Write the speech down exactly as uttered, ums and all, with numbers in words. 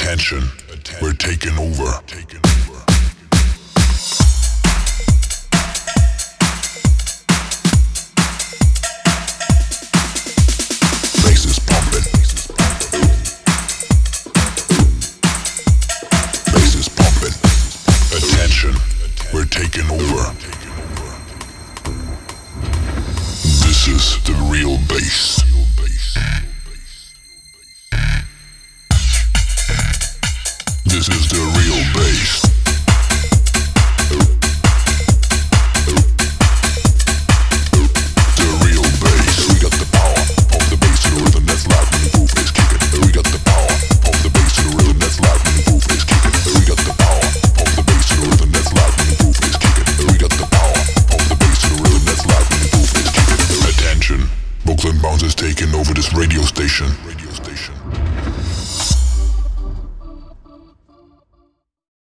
Attention, we're taking over. Bass is pumping. Bass is pumping. Attention, we're taking over. This is the real bass. This is the real